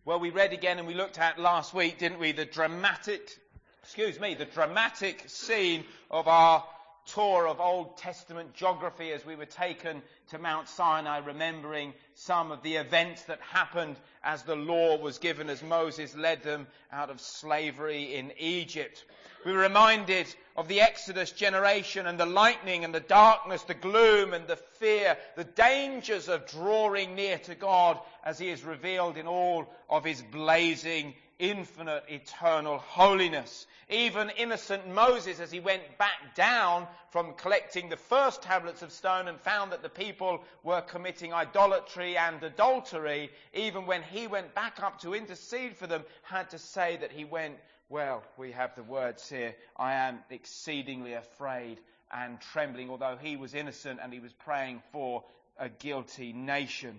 Well, we read again and we looked at last week, didn't we, the dramatic scene of our tour of Old Testament geography as we were taken to Mount Sinai, remembering some of the events that happened as the law was given as Moses led them out of slavery in Egypt. We were reminded of the Exodus generation and the lightning and the darkness, the gloom and the fear, the dangers of drawing near to God as he is revealed in all of his blazing, infinite, eternal holiness. Even innocent Moses, as he went back down from collecting the first tablets of stone and found that the people were committing idolatry and adultery, even when he went back up to intercede for them, had to say that he went, well, we have the words here, I am exceedingly afraid and trembling, although he was innocent and he was praying for a guilty nation.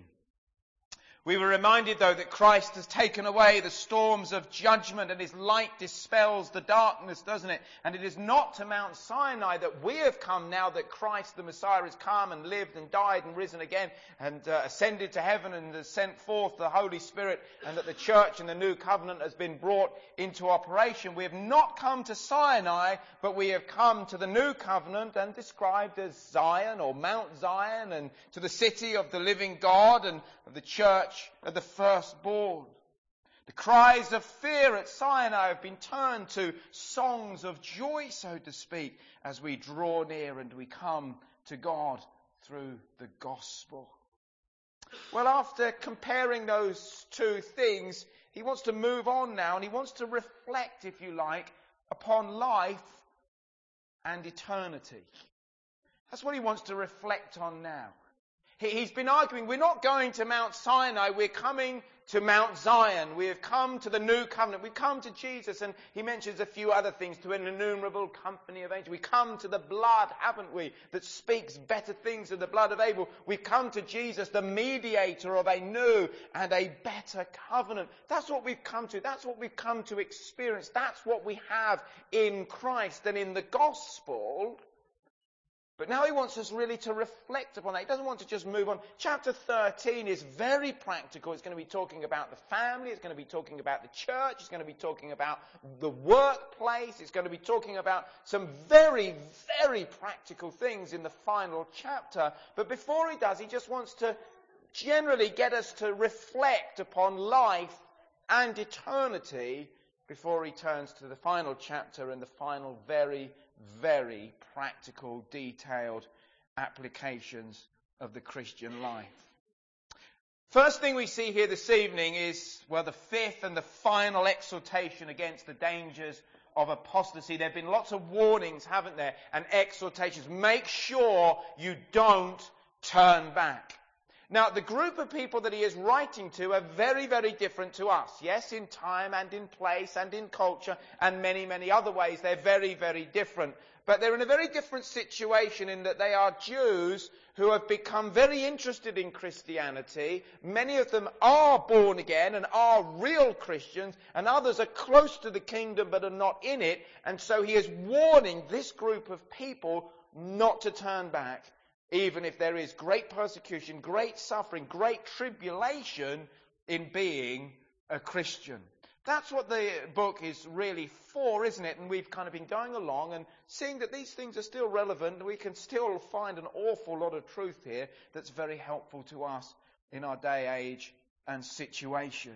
We were reminded, though, that Christ has taken away the storms of judgment and his light dispels the darkness, doesn't it? And it is not to Mount Sinai that we have come now that Christ the Messiah has come and lived and died and risen again and ascended to heaven and has sent forth the Holy Spirit, and that the church and the new covenant has been brought into operation. We have not come to Sinai, but we have come to the new covenant, and described as Zion or Mount Zion, and to the city of the living God and of the church of the firstborn. The cries of fear at Sinai have been turned to songs of joy, so to speak, as we draw near and we come to God through the gospel. Well, after comparing those two things, he wants to move on now, and he wants to reflect, if you like, upon life and eternity. That's what he wants to reflect on now. He's been arguing, we're not going to Mount Sinai, we're coming to Mount Zion. We have come to the new covenant. We've come to Jesus, and he mentions a few other things, to an innumerable company of angels. We come to the blood, haven't we, that speaks better things than the blood of Abel. We've come to Jesus, the mediator of a new and a better covenant. That's what we've come to. That's what we've come to experience. That's what we have in Christ and in the gospel. But now he wants us really to reflect upon that. He doesn't want to just move on. Chapter 13 is very practical. It's going to be talking about the family. It's going to be talking about the church. It's going to be talking about the workplace. It's going to be talking about some very, very practical things in the final chapter. But before he does, he just wants to generally get us to reflect upon life and eternity before he turns to the final chapter and the final very practical, detailed applications of the Christian life. First thing we see here this evening is, well, the fifth and the final exhortation against the dangers of apostasy. There have been lots of warnings, haven't there, and exhortations. Make sure you don't turn back. Now, the group of people that he is writing to are very, very different to us. Yes, in time and in place and in culture and many, many other ways, they're very, very different. But they're in a very different situation in that they are Jews who have become very interested in Christianity. Many of them are born again and are real Christians, and others are close to the kingdom but are not in it. And so he is warning this group of people not to turn back, even if there is great persecution, great suffering, great tribulation in being a Christian. That's what the book is really for, isn't it? And we've kind of been going along and seeing that these things are still relevant, and we can still find an awful lot of truth here that's very helpful to us in our day, age, and situation.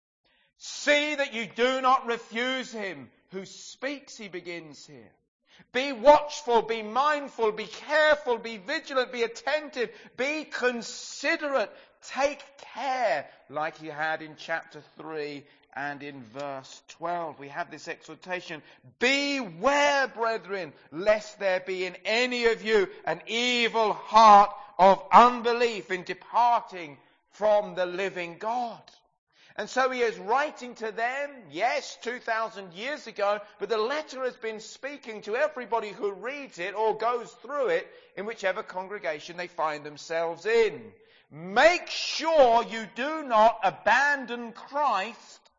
See that you do not refuse him who speaks, he begins here. Be watchful, be mindful, be careful, be vigilant, be attentive, be considerate. Take care, like he had in chapter 3 and in verse 12. We have this exhortation. Beware, brethren, lest there be in any of you an evil heart of unbelief in departing from the living God. And so he is writing to them, yes, 2,000 years ago, but the letter has been speaking to everybody who reads it or goes through it in whichever congregation they find themselves in. Make sure you do not abandon Christ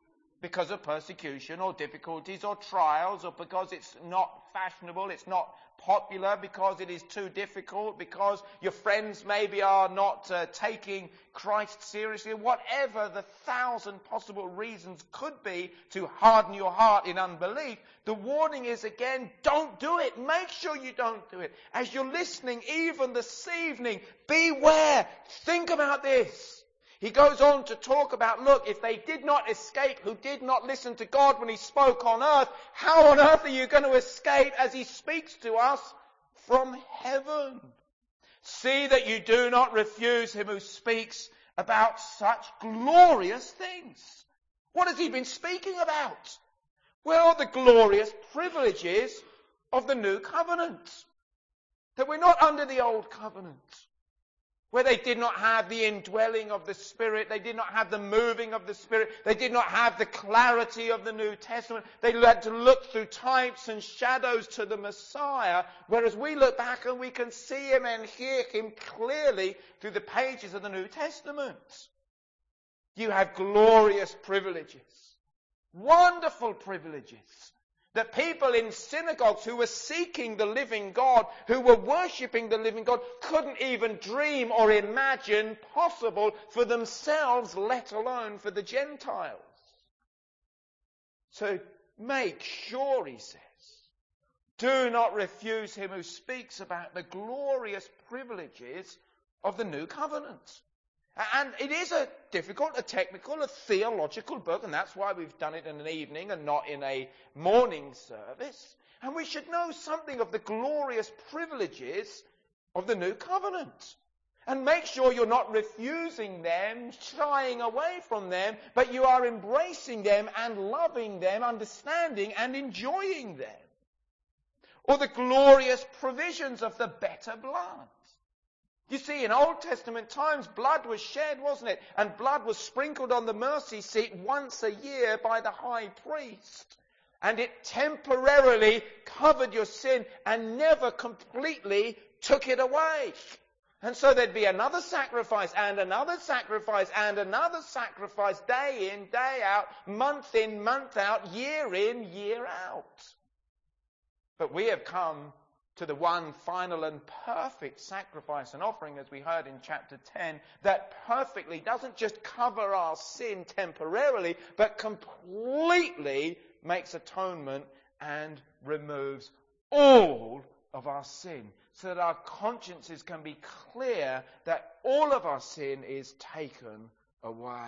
because of persecution or difficulties or trials, or because it's not fashionable, it's not popular, because it is too difficult, because your friends maybe are not taking Christ seriously, whatever the 1,000 possible reasons could be to harden your heart in unbelief, the warning is again, don't do it. Make sure you don't do it. As you're listening, even this evening, beware. Think about this. He goes on to talk about, look, if they did not escape, who did not listen to God when he spoke on earth, how on earth are you going to escape as he speaks to us from heaven? See that you do not refuse him who speaks about such glorious things. What has he been speaking about? Well, the glorious privileges of the new covenant. That we're not under the old covenant, where they did not have the indwelling of the Spirit, they did not have the moving of the Spirit, they did not have the clarity of the New Testament. They had to look through types and shadows to the Messiah, whereas we look back and we can see him and hear him clearly through the pages of the New Testament. You have glorious privileges, wonderful privileges, that people in synagogues who were seeking the living God, who were worshipping the living God, couldn't even dream or imagine possible for themselves, let alone for the Gentiles. So make sure, he says, do not refuse him who speaks about the glorious privileges of the new covenant. And it is a difficult, a technical, a theological book, and that's why we've done it in an evening and not in a morning service. And we should know something of the glorious privileges of the new covenant. And make sure you're not refusing them, shying away from them, but you are embracing them and loving them, understanding and enjoying them. Or the glorious provisions of the better blood. You see, in Old Testament times, blood was shed, wasn't it? And blood was sprinkled on the mercy seat once a year by the high priest. And it temporarily covered your sin and never completely took it away. And so there'd be another sacrifice and another sacrifice and another sacrifice, day in, day out, month in, month out, year in, year out. But we have come to the one final and perfect sacrifice and offering, as we heard in chapter 10, that perfectly doesn't just cover our sin temporarily, but completely makes atonement and removes all of our sin, so that our consciences can be clear that all of our sin is taken away.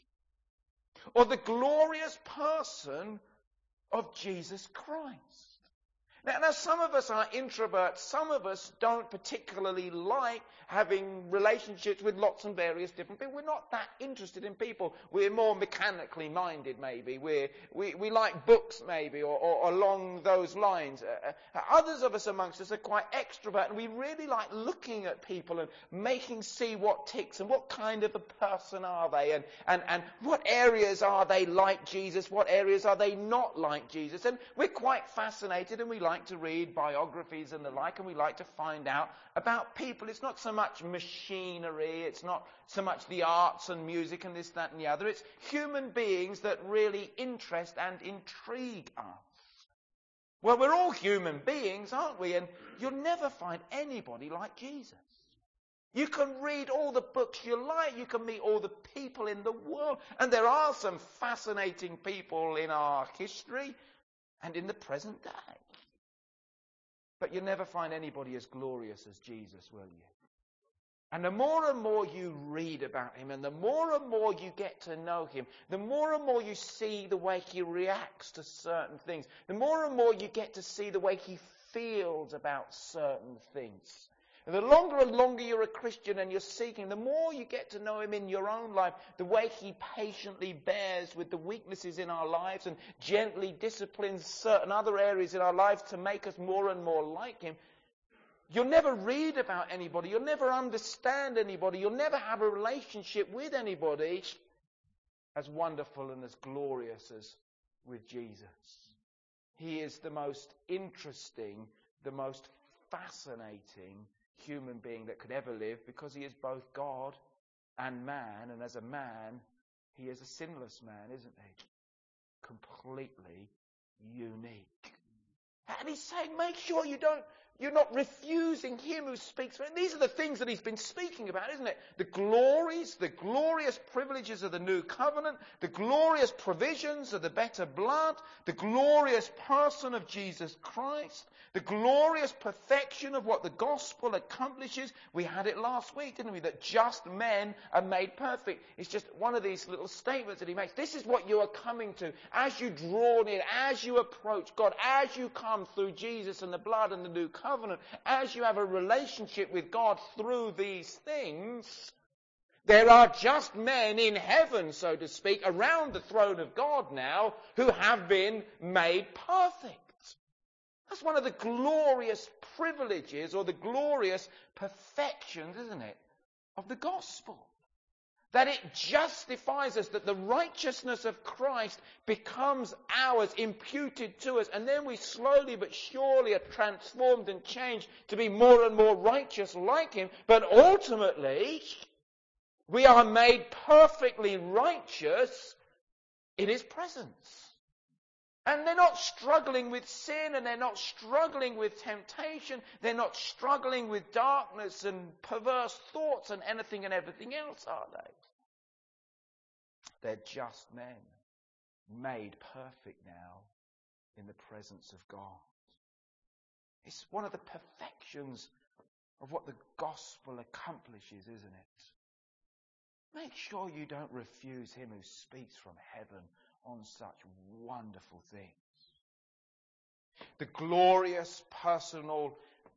Or the glorious person of Jesus Christ. Now, some of us are introverts. Some of us don't particularly like having relationships with lots and various different people. We're not that interested in people. We're more mechanically minded, maybe. We like books, maybe, or along those lines. Others of us amongst us are quite extrovert, and we really like looking at people and making see what ticks and what kind of a person are they, and what areas are they like Jesus, what areas are they not like Jesus. And we're quite fascinated, and we like to read biographies and the like, and we like to find out about people. It's not so much machinery, it's not so much the arts and music and this, that and the other. It's human beings that really interest and intrigue us. Well, we're all human beings, aren't we? And you'll never find anybody like Jesus. You can read all the books you like, you can meet all the people in the world, and there are some fascinating people in our history and in the present day. But you'll never find anybody as glorious as Jesus, will you? And the more and more you read about him, and the more and more you get to know him, the more and more you see the way he reacts to certain things, the more and more you get to see the way he feels about certain things. And the longer and longer you're a Christian and you're seeking, the more you get to know him in your own life, the way he patiently bears with the weaknesses in our lives and gently disciplines certain other areas in our lives to make us more and more like him. You'll never read about anybody, you'll never understand anybody, you'll never have a relationship with anybody as wonderful and as glorious as with Jesus. He is the most interesting, the most fascinating human being that could ever live, because he is both God and man, and as a man, he is a sinless man, isn't he? completely unique. And he's saying, make sure you're not refusing him who speaks. And these are the things that he's been speaking about, isn't it? The glories, the glorious privileges of the new covenant, the glorious provisions of the better blood, the glorious person of Jesus Christ, the glorious perfection of what the gospel accomplishes. We had it last week, didn't we? That just men are made perfect. It's just one of these little statements that he makes. This is what you are coming to as you draw near, as you approach God, as you come through Jesus and the blood and the new covenant, as you have a relationship with God through these things. There are just men in heaven, so to speak, around the throne of God now who have been made perfect. That's one of the glorious privileges or the glorious perfections, isn't it, of the gospel. That it justifies us, that the righteousness of Christ becomes ours, imputed to us, and then we slowly but surely are transformed and changed to be more and more righteous like him. But ultimately, we are made perfectly righteous in his presence. And they're not struggling with sin, and they're not struggling with temptation. They're not struggling with darkness and perverse thoughts and anything and everything else, are they? They're just men, made perfect now in the presence of God. It's one of the perfections of what the gospel accomplishes, isn't it? Make sure you don't refuse him who speaks from heaven on such wonderful things. The glorious personal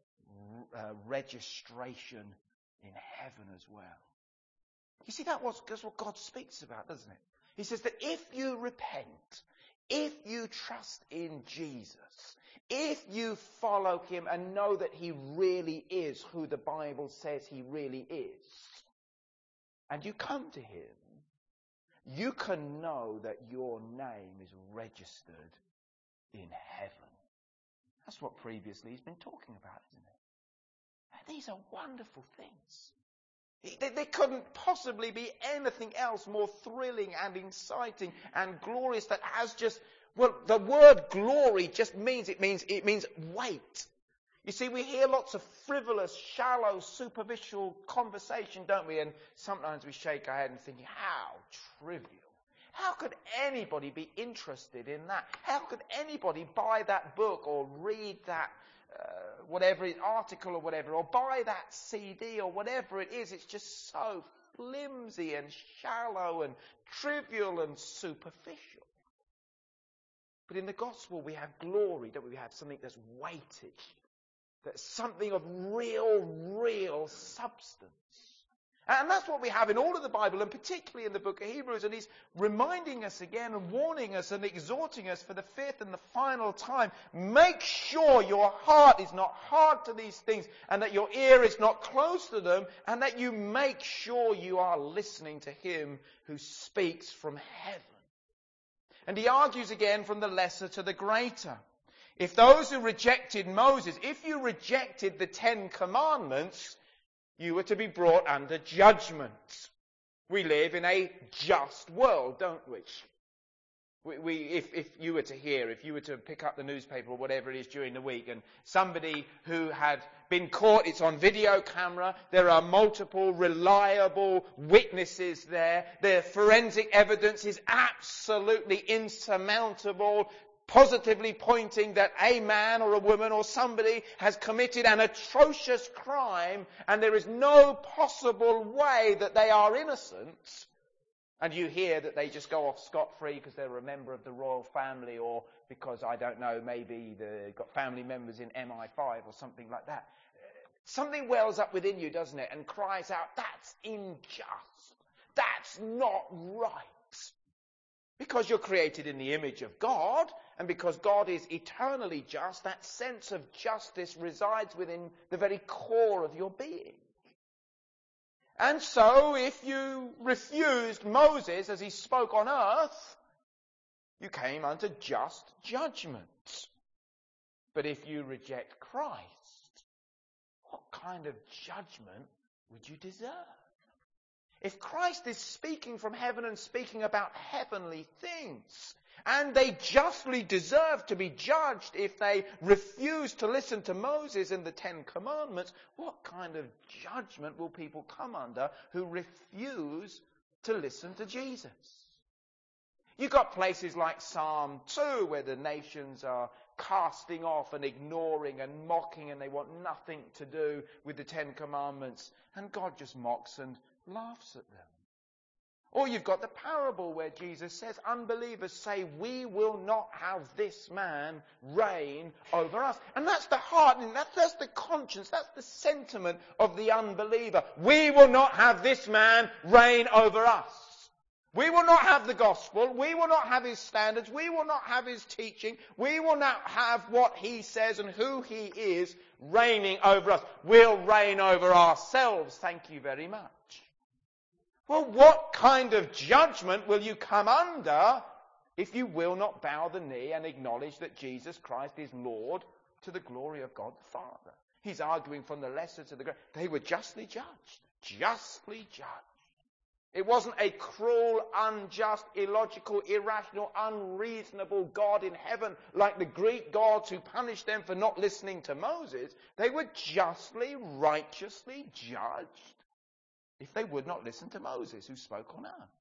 registration in heaven as well. You see, that's what God speaks about, doesn't it? He says that if you repent, if you trust in Jesus, if you follow him and know that he really is who the Bible says he really is, and you come to him, you can know that your name is registered in heaven. That's what previously he's been talking about, isn't it? And these are wonderful things. There couldn't possibly be anything else more thrilling and exciting and glorious that has just, well, the word glory just means weight. You see, we hear lots of frivolous, shallow, superficial conversation, don't we? And sometimes we shake our head and think, how trivial. How could anybody be interested in that? How could anybody buy that book or read that article or whatever, or buy that CD or whatever it is? It's just so flimsy and shallow and trivial and superficial. But in the gospel we have glory, don't we? We have something that's weighty. That's something of real substance. And that's what we have in all of the Bible, and particularly in the book of Hebrews. And he's reminding us again and warning us and exhorting us for the fifth and the final time. Make sure your heart is not hard to these things, and that your ear is not close to them, and that you make sure you are listening to him who speaks from heaven. And he argues again from the lesser to the greater. If those who rejected Moses, if you rejected the 10 Commandments, you were to be brought under judgment. We live in a just world, don't we? If you were to pick up the newspaper or whatever it is during the week, and somebody who had been caught, it's on video camera, there are multiple reliable witnesses there, the forensic evidence is absolutely insurmountable, positively pointing that a man or a woman or somebody has committed an atrocious crime, and there is no possible way that they are innocent. And you hear that they just go off scot-free because they're a member of the royal family, or because, I don't know, maybe they've got family members in MI5 or something like that. Something wells up within you, doesn't it, and cries out, that's unjust. That's not right. Because you're created in the image of God, and because God is eternally just, that sense of justice resides within the very core of your being. And so, if you refused Moses as he spoke on earth, you came under just judgment. But if you reject Christ, what kind of judgment would you deserve? If Christ is speaking from heaven and speaking about heavenly things, and they justly deserve to be judged if they refuse to listen to Moses and the Ten Commandments, what kind of judgment will people come under who refuse to listen to Jesus? You've got places like Psalm 2 where the nations are casting off and ignoring and mocking, and they want nothing to do with the Ten Commandments, and God just mocks and laughs at them. Or you've got the parable where Jesus says, unbelievers say, we will not have this man reign over us. And that's the heart, and that's the conscience, that's the sentiment of the unbeliever. We will not have this man reign over us. We will not have the gospel. We will not have his standards. We will not have his teaching. We will not have what he says and who he is reigning over us. We'll reign over ourselves. Thank you very much. Well, what kind of judgment will you come under if you will not bow the knee and acknowledge that Jesus Christ is Lord to the glory of God the Father? He's arguing from the lesser to the greater. They were justly judged. Justly judged. It wasn't a cruel, unjust, illogical, irrational, unreasonable God in heaven like the Greek gods who punished them for not listening to Moses. They were justly, righteously judged if they would not listen to Moses who spoke on earth.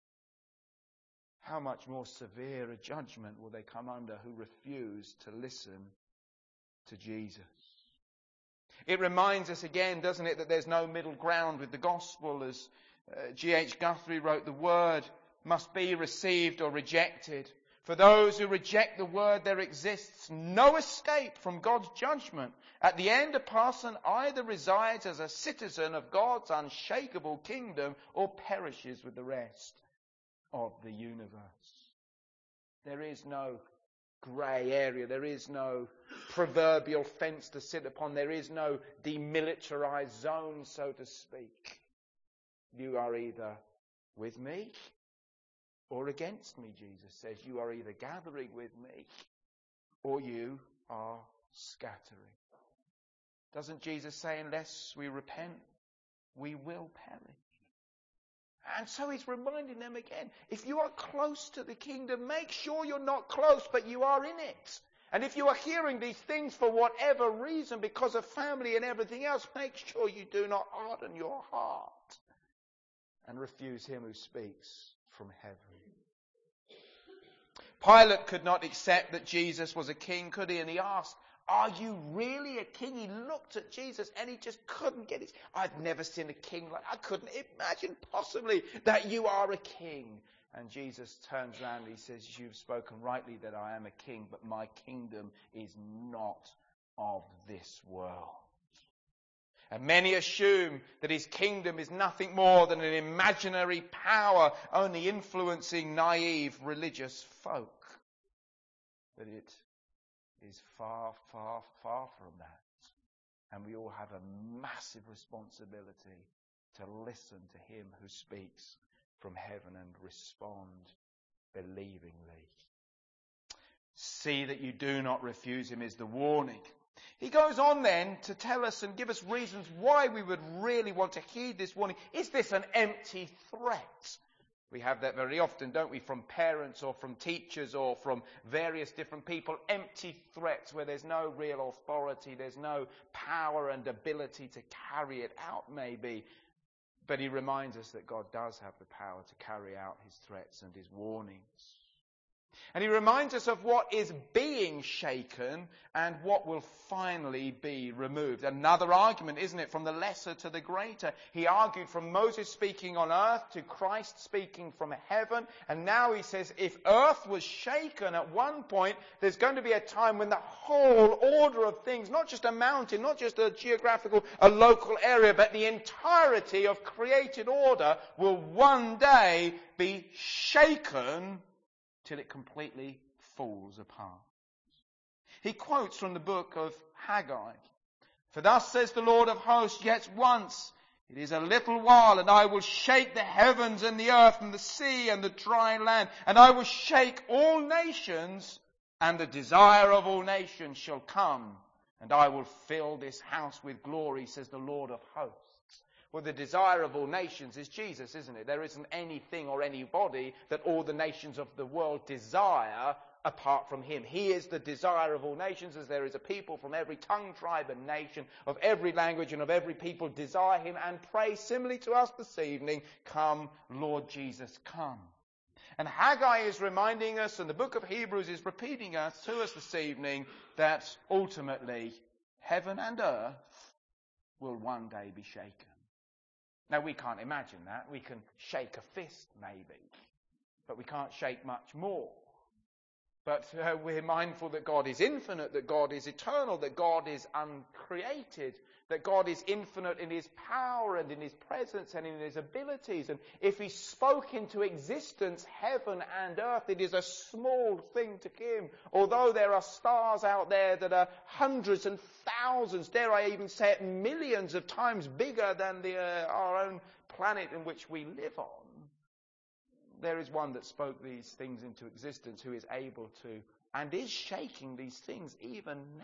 How much more severe a judgment will they come under who refuse to listen to Jesus? It reminds us again, doesn't it, that there's no middle ground with the gospel. As G.H. Guthrie wrote, the word must be received or rejected. For those who reject the word, there exists no escape from God's judgment. At the end, a person either resides as a citizen of God's unshakable kingdom or perishes with the rest of the universe. There is no grey area. There is no proverbial fence to sit upon. There is no demilitarized zone, so to speak. You are either with me or against me, Jesus says. You are either gathering with me or you are scattering. Doesn't Jesus say, unless we repent, we will perish? And so he's reminding them again, if you are close to the kingdom, make sure you're not close, but you are in it. And if you are hearing these things for whatever reason, because of family and everything else, make sure you do not harden your heart and refuse him who speaks from heaven. Pilate could not accept that Jesus was a king, could he? And he asked, are you really a king? He looked at Jesus and he just couldn't get it. I've never seen a king like, I couldn't imagine possibly that you are a king. And Jesus turns around and he says, you've spoken rightly that I am a king, but my kingdom is not of this world. And many assume that his kingdom is nothing more than an imaginary power only influencing naive religious folk. But it is far, far, far from that. And we all have a massive responsibility to listen to him who speaks from heaven and respond believingly. See that you do not refuse him is the warning. He goes on then to tell us and give us reasons why we would really want to heed this warning. Is this an empty threat? We have that very often, don't we, from parents or from teachers or from various different people. Empty threats where there's no real authority, there's no power and ability to carry it out maybe. But he reminds us that God does have the power to carry out his threats and his warnings. And he reminds us of what is being shaken and what will finally be removed. Another argument, isn't it, from the lesser to the greater. He argued from Moses speaking on earth to Christ speaking from heaven. And now he says if earth was shaken at one point, there's going to be a time when the whole order of things, not just a mountain, not just a geographical, a local area, but the entirety of created order will one day be shaken till it completely falls apart. He quotes from the book of Haggai. For thus says the Lord of hosts, yet once, it is a little while, and I will shake the heavens and the earth and the sea and the dry land, and I will shake all nations, and the desire of all nations shall come, and I will fill this house with glory, says the Lord of hosts. Well, the desirable nations is Jesus, isn't it? There isn't anything or anybody that all the nations of the world desire apart from him. He is the desirable nations, as there is a people from every tongue, tribe and nation, of every language and of every people desire him and pray similarly to us this evening, come, Lord Jesus, come. And Haggai is reminding us, and the book of Hebrews is repeating to us this evening, that ultimately heaven and earth will one day be shaken. Now, we can't imagine that. We can shake a fist, maybe, but we can't shake much more. But we're mindful that God is infinite, that God is eternal, that God is uncreated, that God is infinite in his power and in his presence and in his abilities. And if he spoke into existence heaven and earth, it is a small thing to him. Although there are stars out there that are hundreds and thousands, dare I even say it, millions of times bigger than our own planet in which we live on, there is one that spoke these things into existence who is able to and is shaking these things even now.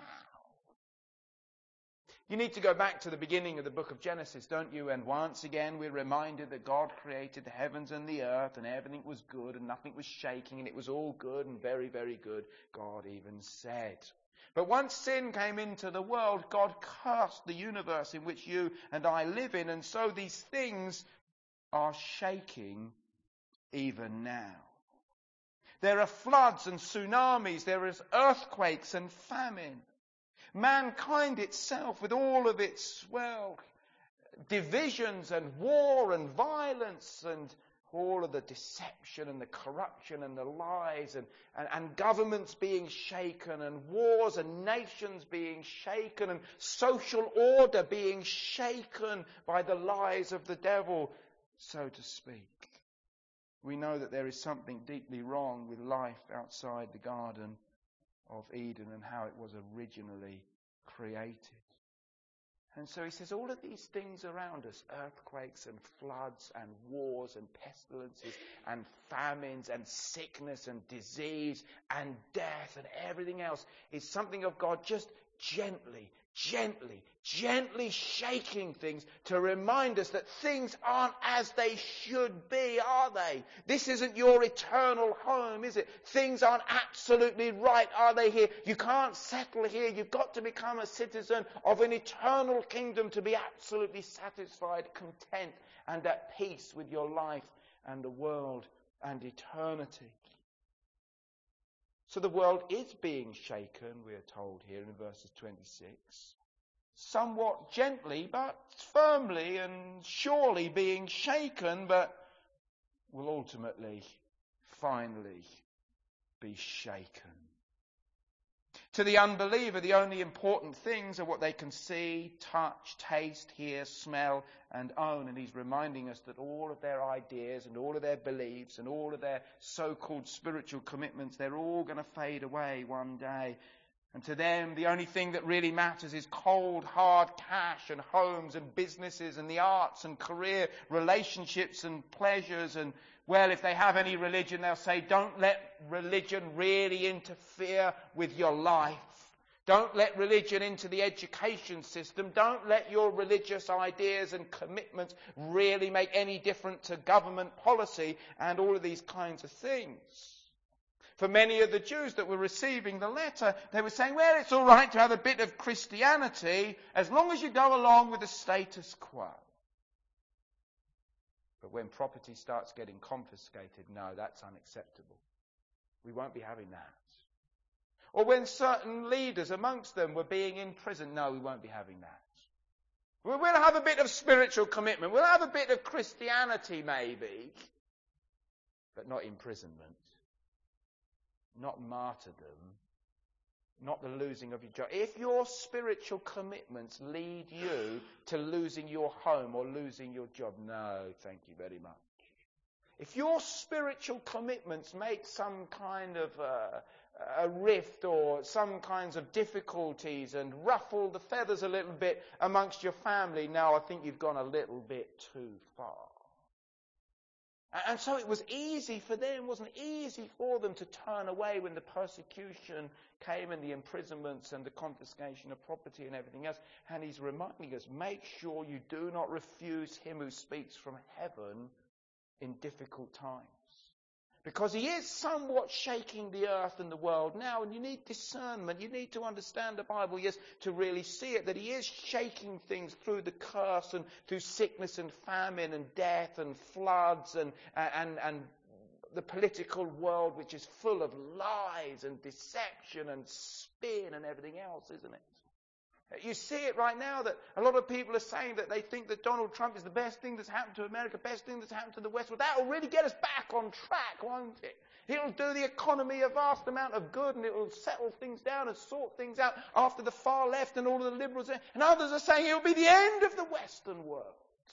You need to go back to the beginning of the book of Genesis, don't you? And once again we're reminded that God created the heavens and the earth and everything was good and nothing was shaking and it was all good and very, very good, God even said. But once sin came into the world, God cursed the universe in which you and I live in, and so these things are shaking even now. There are floods and tsunamis, there is earthquakes and famine. Mankind itself, with all of its, divisions and war and violence and all of the deception and the corruption and the lies and governments being shaken and wars and nations being shaken and social order being shaken by the lies of the devil, so to speak. We know that there is something deeply wrong with life outside the Garden of Eden and how it was originally created. And so he says all of these things around us, earthquakes and floods and wars and pestilences and famines and sickness and disease and death and everything else, is something of God just gently shaking things to remind us that things aren't as they should be, are they? This isn't your eternal home, is it? Things aren't absolutely right, are they here? You can't settle here. You've got to become a citizen of an eternal kingdom to be absolutely satisfied, content, and at peace with your life and the world and eternity. So the world is being shaken, we are told here in verses 26. Somewhat gently, but firmly and surely being shaken, but will ultimately, finally be shaken. To the unbeliever, the only important things are what they can see, touch, taste, hear, smell, and own. And he's reminding us that all of their ideas and all of their beliefs and all of their so-called spiritual commitments, they're all going to fade away one day. And to them, the only thing that really matters is cold, hard cash and homes and businesses and the arts and career, relationships and pleasures. And, well, if they have any religion, they'll say, don't let religion really interfere with your life. Don't let religion into the education system. Don't let your religious ideas and commitments really make any difference to government policy and all of these kinds of things. For many of the Jews that were receiving the letter, they were saying, well, it's all right to have a bit of Christianity as long as you go along with the status quo. But when property starts getting confiscated, no, that's unacceptable. We won't be having that. Or when certain leaders amongst them were being imprisoned, no, we won't be having that. We'll have a bit of spiritual commitment. We'll have a bit of Christianity maybe, but not imprisonment. Not martyrdom, not the losing of your job. If your spiritual commitments lead you to losing your home or losing your job, no, thank you very much. If your spiritual commitments make some kind of a rift or some kinds of difficulties and ruffle the feathers a little bit amongst your family, no, I think you've gone a little bit too far. And so it was easy for them, wasn't it? Easy for them to turn away when the persecution came and the imprisonments and the confiscation of property and everything else. And he's reminding us, make sure you do not refuse him who speaks from heaven in difficult times. Because he is somewhat shaking the earth and the world now, and you need discernment. You need to understand the Bible, yes, to really see it, that he is shaking things through the curse and through sickness and famine and death and floods and the political world, which is full of lies and deception and spin and everything else, isn't it? You see it right now that a lot of people are saying that they think that Donald Trump is the best thing that's happened to America, best thing that's happened to the West. Well, that will really get us back on track, won't it? It'll do the economy a vast amount of good, and it will settle things down and sort things out after the far left and all of the liberals. And others are saying it will be the end of the Western world.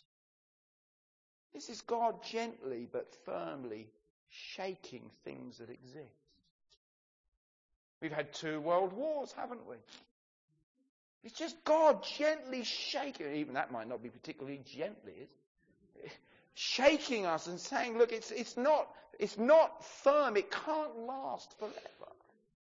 This is God gently but firmly shaking things that exist. We've had 2 world wars, haven't we? It's just God gently shaking. Even that might not be particularly gently, is it? Shaking us and saying, look, it's not firm. It can't last forever.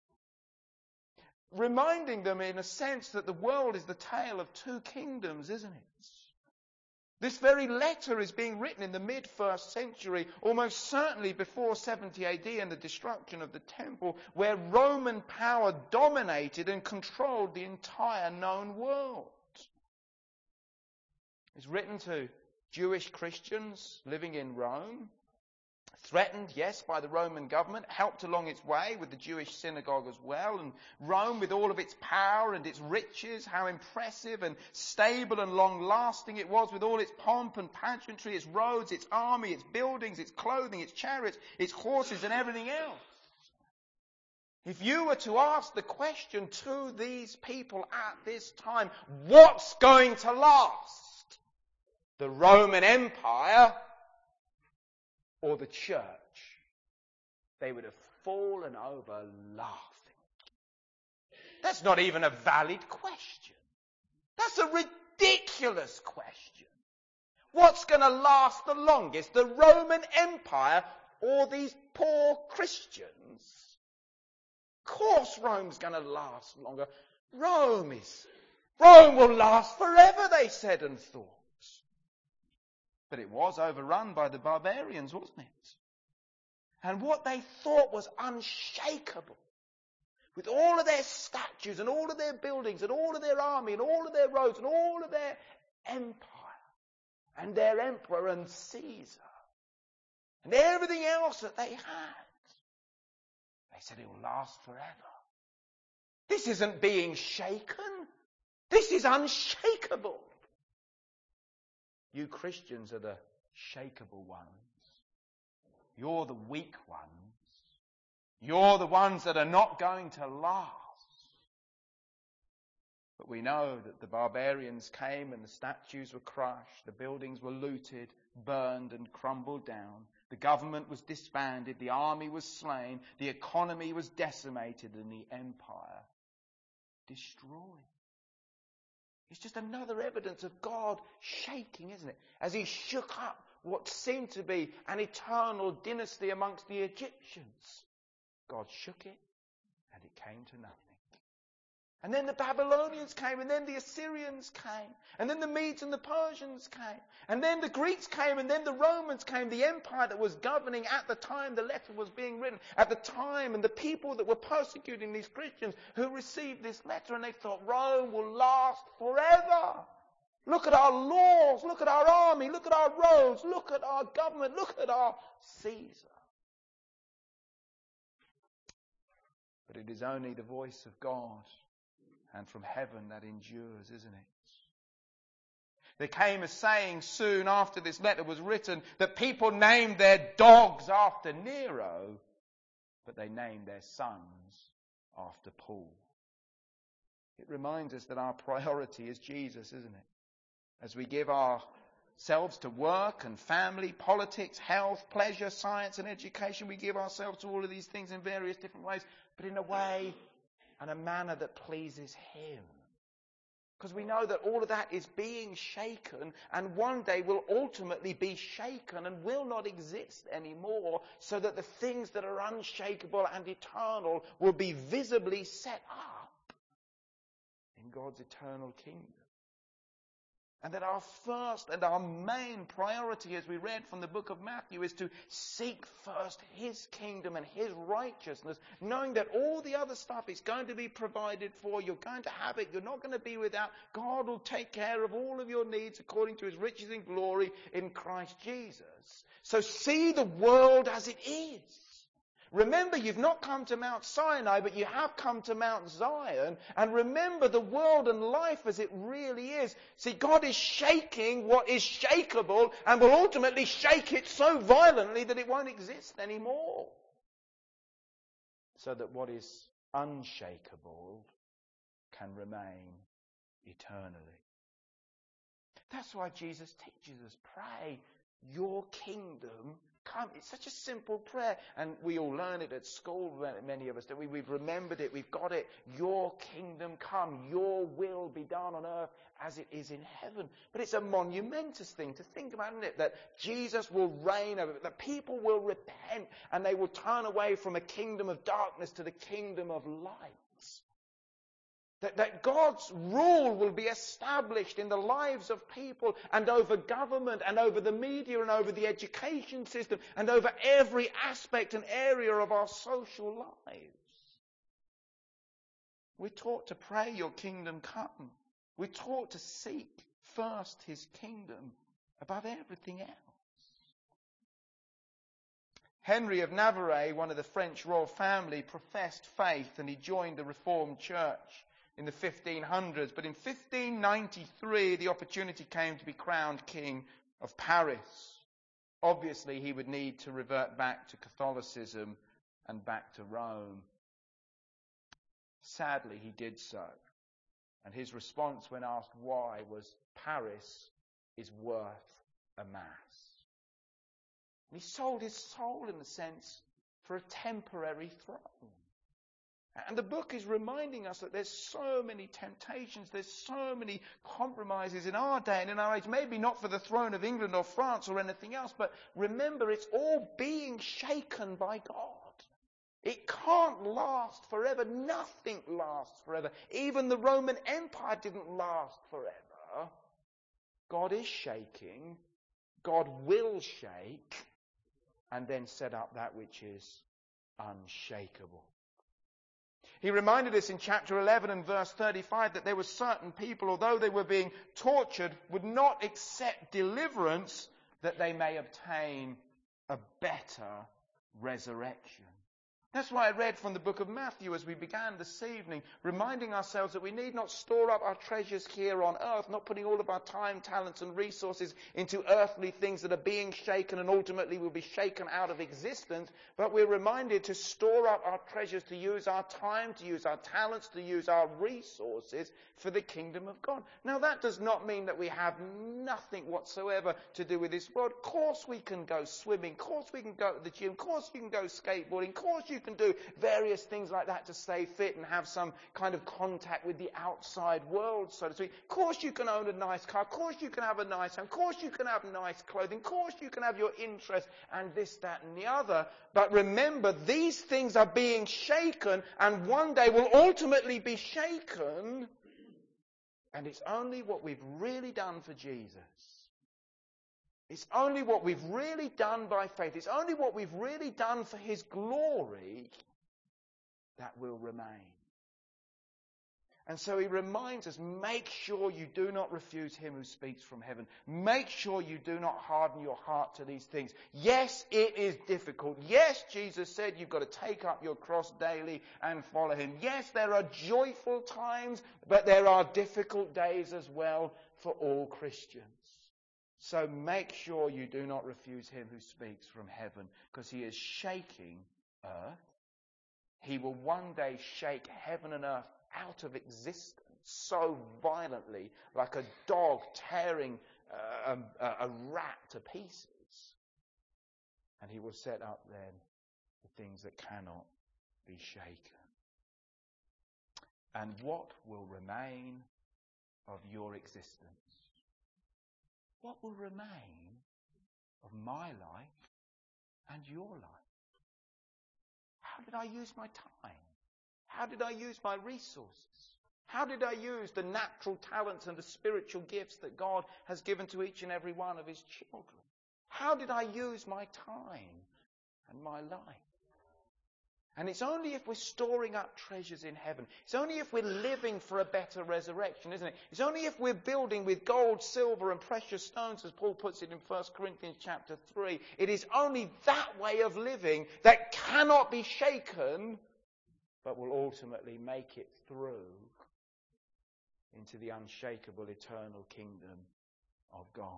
Reminding them in a sense that the world is the tale of 2 kingdoms, isn't it? This very letter is being written in the mid-1st century, almost certainly before 70 AD and the destruction of the temple, where Roman power dominated and controlled the entire known world. It's written to Jewish Christians living in Rome, threatened, yes, by the Roman government, helped along its way with the Jewish synagogue as well. And Rome, with all of its power and its riches, how impressive and stable and long-lasting it was, with all its pomp and pageantry, its roads, its army, its buildings, its clothing, its chariots, its horses and everything else. If you were to ask the question to these people at this time, what's going to last? The Roman Empire or the church? They would have fallen over laughing. That's not even a valid question. That's a ridiculous question. What's going to last the longest? The Roman Empire or these poor Christians? Of course Rome's going to last longer. Rome will last forever, they said and thought. But it was overrun by the barbarians, wasn't it? And what they thought was unshakable, with all of their statues and all of their buildings and all of their army and all of their roads and all of their empire and their emperor and Caesar and everything else that they had, they said it will last forever. This isn't being shaken. This is unshakable. You Christians are the shakeable ones. You're the weak ones. You're the ones that are not going to last. But we know that the barbarians came and the statues were crushed, the buildings were looted, burned and crumbled down. The government was disbanded, the army was slain, the economy was decimated and the empire destroyed. It's just another evidence of God shaking, isn't it? As he shook up what seemed to be an eternal dynasty amongst the Egyptians. God shook it and it came to nothing. And then the Babylonians came, and then the Assyrians came, and then the Medes and the Persians came, and then the Greeks came, and then the Romans came, the empire that was governing at the time the letter was being written, at the time, and the people that were persecuting these Christians who received this letter, and they thought Rome will last forever. Look at our laws, look at our army, look at our roads, look at our government, look at our Caesar. But it is only the voice of God and from heaven that endures, isn't it? There came a saying soon after this letter was written that people named their dogs after Nero, but they named their sons after Paul. It reminds us that our priority is Jesus, isn't it? As we give ourselves to work and family, politics, health, pleasure, science and education, we give ourselves to all of these things in various different ways, but in a way and a manner that pleases him. Because we know that all of that is being shaken and one day will ultimately be shaken and will not exist anymore, so that the things that are unshakable and eternal will be visibly set up in God's eternal kingdom. And that our first and our main priority, as we read from the book of Matthew, is to seek first His kingdom and His righteousness, knowing that all the other stuff is going to be provided for. You're going to have it. You're not going to be without. God will take care of all of your needs according to His riches in glory in Christ Jesus. So see the world as it is. Remember, you've not come to Mount Sinai, but you have come to Mount Zion. And remember the world and life as it really is. See, God is shaking what is shakeable and will ultimately shake it so violently that it won't exist anymore. So that what is unshakable can remain eternally. That's why Jesus teaches us, pray, your kingdom come. It's such a simple prayer, and we all learn it at school, many of us. We've remembered it, we've got it. Your kingdom come, your will be done on earth as it is in heaven. But it's a monumentous thing to think about, isn't it? That Jesus will reign over it, that people will repent, and they will turn away from a kingdom of darkness to the kingdom of light. That God's rule will be established in the lives of people and over government and over the media and over the education system and over every aspect and area of our social lives. We're taught to pray, your kingdom come. We're taught to seek first His kingdom above everything else. Henry of Navarre, one of the French royal family, professed faith, and he joined the Reformed Church in the 1500s. But in 1593, the opportunity came to be crowned King of Paris. Obviously, he would need to revert back to Catholicism and back to Rome. Sadly, he did so. And his response when asked why was, Paris is worth a mass. And he sold his soul, in a sense, for a temporary throne. And the book is reminding us that there's so many temptations, there's so many compromises in our day and in our age. Maybe not for the throne of England or France or anything else, but remember, it's all being shaken by God. It can't last forever. Nothing lasts forever. Even the Roman Empire didn't last forever. God is shaking. God will shake and then set up that which is unshakable. He reminded us in chapter 11 and verse 35 that there were certain people, although they were being tortured, would not accept deliverance that they may obtain a better resurrection. That's why I read from the book of Matthew as we began this evening, reminding ourselves that we need not store up our treasures here on earth, not putting all of our time, talents and resources into earthly things that are being shaken and ultimately will be shaken out of existence, but we're reminded to store up our treasures, to use our time, to use our talents, to use our resources for the kingdom of God. Now that does not mean that we have nothing whatsoever to do with this world. Of course we can go swimming, of course we can go to the gym, of course you can go skateboarding, of course you can do various things like that to stay fit and have some kind of contact with the outside world, so to speak. Of course you can own a nice car, of course you can have a nice home, of course you can have nice clothing, of course you can have your interests and this, that and the other. But remember, these things are being shaken and one day will ultimately be shaken. And it's only what we've really done for Jesus. It's only what we've really done by faith. It's only what we've really done for His glory that will remain. And so He reminds us, make sure you do not refuse Him who speaks from heaven. Make sure you do not harden your heart to these things. Yes, it is difficult. Yes, Jesus said you've got to take up your cross daily and follow Him. Yes, there are joyful times, but there are difficult days as well for all Christians. So make sure you do not refuse Him who speaks from heaven, because He is shaking earth. He will one day shake heaven and earth out of existence so violently, like a dog tearing a rat to pieces. And He will set up then the things that cannot be shaken. And what will remain? of your existence? What will remain of my life and your life? How did I use my time? How did I use my resources? How did I use the natural talents and the spiritual gifts that God has given to each and every one of his children? How did I use my time and my life? And it's only if we're storing up treasures in heaven, it's only if we're living for a better resurrection, isn't it? It's only if we're building with gold, silver and precious stones, as Paul puts it in 1 Corinthians chapter 3. It is only that way of living that cannot be shaken, but will ultimately make it through into the unshakable eternal kingdom of God.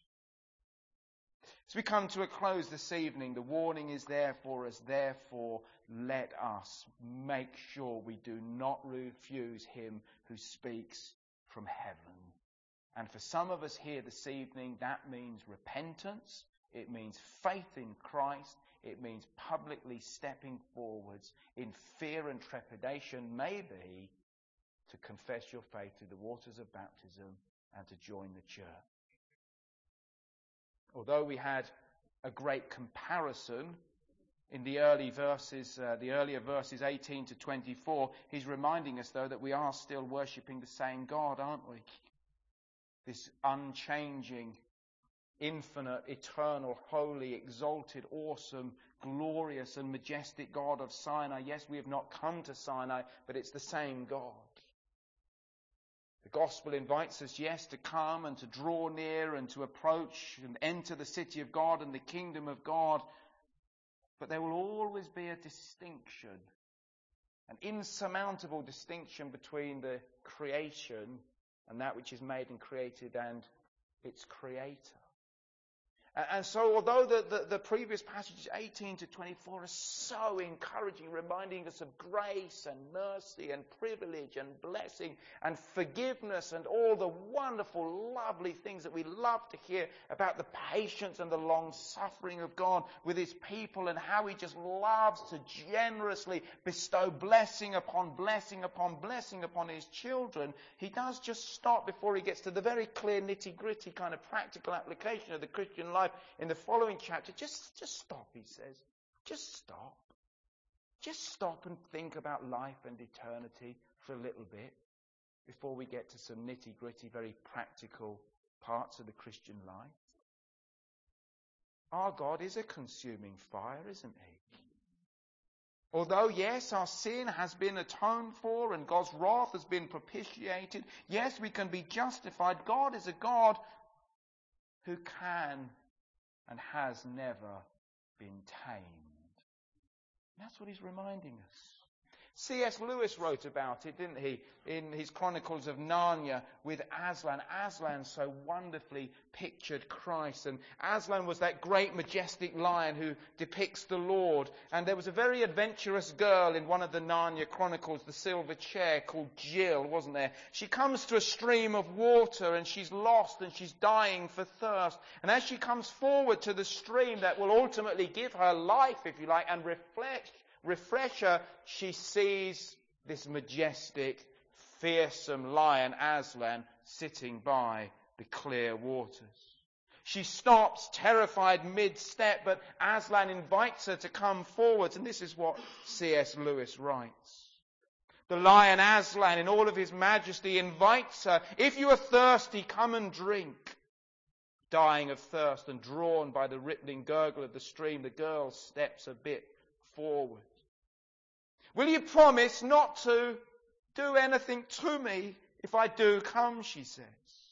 As we come to a close this evening, the warning is there for us. Therefore, let us make sure we do not refuse him who speaks from heaven. And for some of us here this evening, that means repentance. It means faith in Christ. It means publicly stepping forwards in fear and trepidation, maybe to confess your faith through the waters of baptism and to join the church. Although we had a great comparison in the earlier verses 18 to 24, he's reminding us, though, that we are still worshipping the same God, aren't we? This unchanging, infinite, eternal, holy, exalted, awesome, glorious and majestic God of Sinai. Yes, we have not come to Sinai, but it's the same God. The gospel invites us, yes, to come and to draw near and to approach and enter the city of God and the kingdom of God. But there will always be a distinction, an insurmountable distinction between the creation and that which is made and created and its creator. And so although the previous passages 18 to 24 are so encouraging, reminding us of grace and mercy and privilege and blessing and forgiveness and all the wonderful, lovely things that we love to hear about the patience and the long-suffering of God with his people and how he just loves to generously bestow blessing upon blessing upon blessing upon his children, he does just stop before he gets to the very clear nitty-gritty kind of practical application of the Christian life in the following chapter. Just stop, he says. Just stop. Just stop and think about life and eternity for a little bit before we get to some nitty-gritty, very practical parts of the Christian life. Our God is a consuming fire, isn't he? Although, yes, our sin has been atoned for and God's wrath has been propitiated, yes, we can be justified. God is a God who can and has never been tamed. And that's what he's reminding us. C.S. Lewis wrote about it, didn't he, in his Chronicles of Narnia with Aslan. Aslan so wonderfully pictured Christ. And Aslan was that great majestic lion who depicts the Lord. And there was a very adventurous girl in one of the Narnia Chronicles, the Silver Chair, called Jill, wasn't there? She comes to a stream of water and she's lost and she's dying for thirst. And as she comes forward to the stream that will ultimately give her life, if you like, and refresh her, she sees this majestic, fearsome lion, Aslan, sitting by the clear waters. She stops, terrified mid-step, but Aslan invites her to come forwards, and this is what C.S. Lewis writes. The lion Aslan, in all of his majesty, invites her, "If you are thirsty, come and drink." Dying of thirst and drawn by the rippling gurgle of the stream, the girl steps a bit forward. "Will you promise not to do anything to me if I do come?" she says.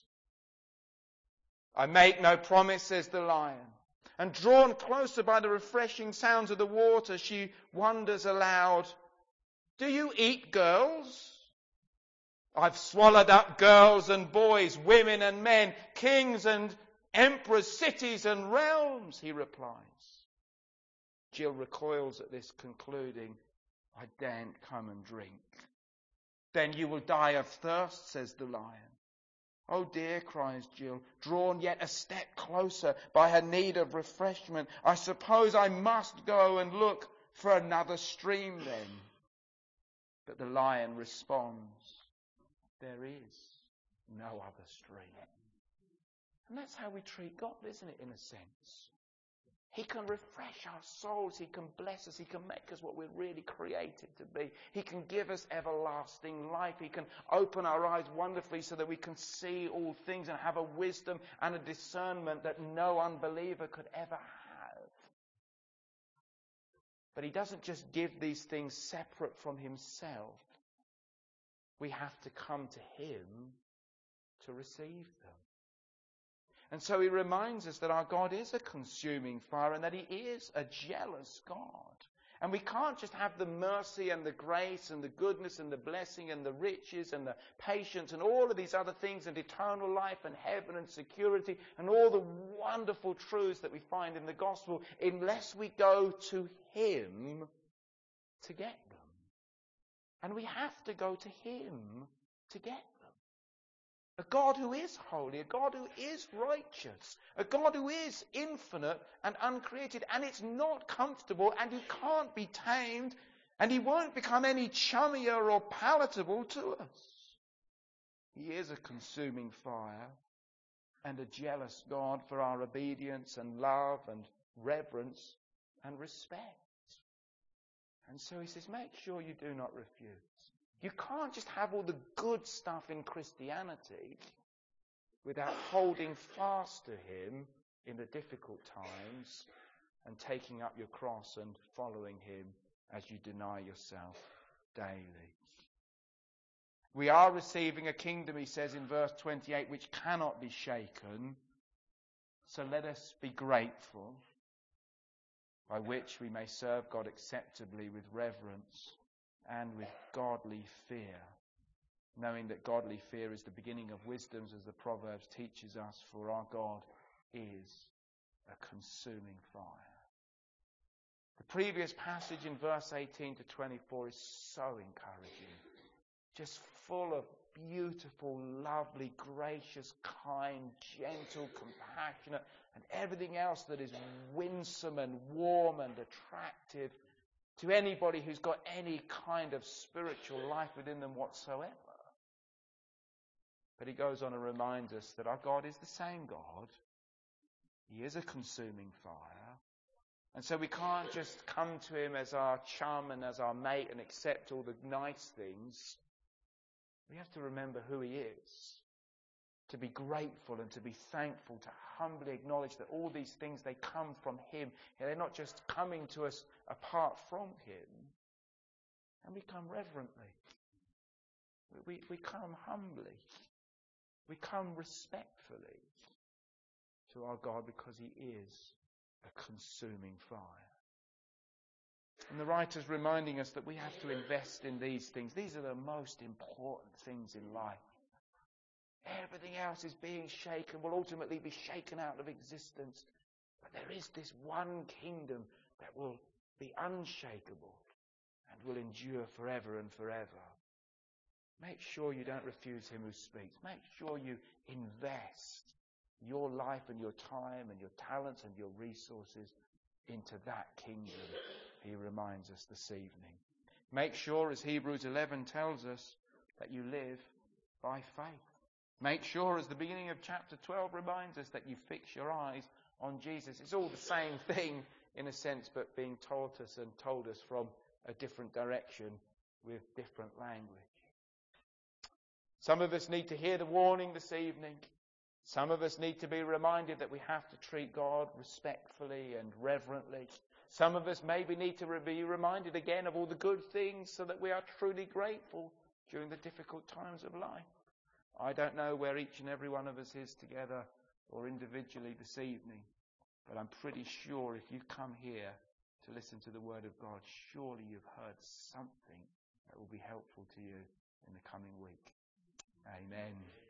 "I make no promise," says the lion. And drawn closer by the refreshing sounds of the water, she wonders aloud, "Do you eat girls?" "I've swallowed up girls and boys, women and men, kings and emperors, cities and realms," he replies. Jill recoils at this, concluding, "I daren't come and drink." "Then you will die of thirst," says the lion. "Oh dear," cries Jill, drawn yet a step closer by her need of refreshment. "I suppose I must go and look for another stream then." But the lion responds, "There is. no other stream. And that's how we treat God, isn't it, in a sense? He can refresh our souls. He can bless us. He can make us what we're really created to be. He can give us everlasting life. He can open our eyes wonderfully so that we can see all things and have a wisdom and a discernment that no unbeliever could ever have. But he doesn't just give these things separate from himself. We have to come to him to receive them. And so he reminds us that our God is a consuming fire and that he is a jealous God. And we can't just have the mercy and the grace and the goodness and the blessing and the riches and the patience and all of these other things and eternal life and heaven and security and all the wonderful truths that we find in the gospel unless we go to him to get them. And we have to go to him to get them. A God who is holy, a God who is righteous, a God who is infinite and uncreated, and it's not comfortable and he can't be tamed and he won't become any chummier or palatable to us. He is a consuming fire and a jealous God for our obedience and love and reverence and respect. And so he says, make sure you do not refuse. You can't just have all the good stuff in Christianity without holding fast to him in the difficult times and taking up your cross and following him as you deny yourself daily. We are receiving a kingdom, he says in verse 28, which cannot be shaken. So let us be grateful, by which we may serve God acceptably with reverence and with godly fear, knowing that godly fear is the beginning of wisdom, as the Proverbs teaches us, for our God is a consuming fire. The previous passage in verse 18 to 24 is so encouraging, just full of beautiful, lovely, gracious, kind, gentle, compassionate, and everything else that is winsome and warm and attractive to anybody who's got any kind of spiritual life within them whatsoever. But he goes on and reminds us that our God is the same God. He is a consuming fire. And so we can't just come to him as our chum and as our mate and accept all the nice things. We have to remember who he is. To be grateful and to be thankful, to humbly acknowledge that all these things, they come from him. They're not just coming to us apart from him. And we come reverently. We come humbly. We come respectfully to our God because he is a consuming fire. And the writer's reminding us that we have to invest in these things. These are the most important things in life. Everything else is being shaken, will ultimately be shaken out of existence. But there is this one kingdom that will be unshakable and will endure forever and forever. Make sure you don't refuse him who speaks. Make sure you invest your life and your time and your talents and your resources into that kingdom, he reminds us this evening. Make sure, as Hebrews 11 tells us, that you live by faith. Make sure, as the beginning of chapter 12 reminds us, that you fix your eyes on Jesus. It's all the same thing, in a sense, but being taught us and told us from a different direction with different language. Some of us need to hear the warning this evening. Some of us need to be reminded that we have to treat God respectfully and reverently. Some of us maybe need to be reminded again of all the good things so that we are truly grateful during the difficult times of life. I don't know where each and every one of us is together or individually this evening, but I'm pretty sure if you come here to listen to the Word of God, surely you've heard something that will be helpful to you in the coming week. Amen.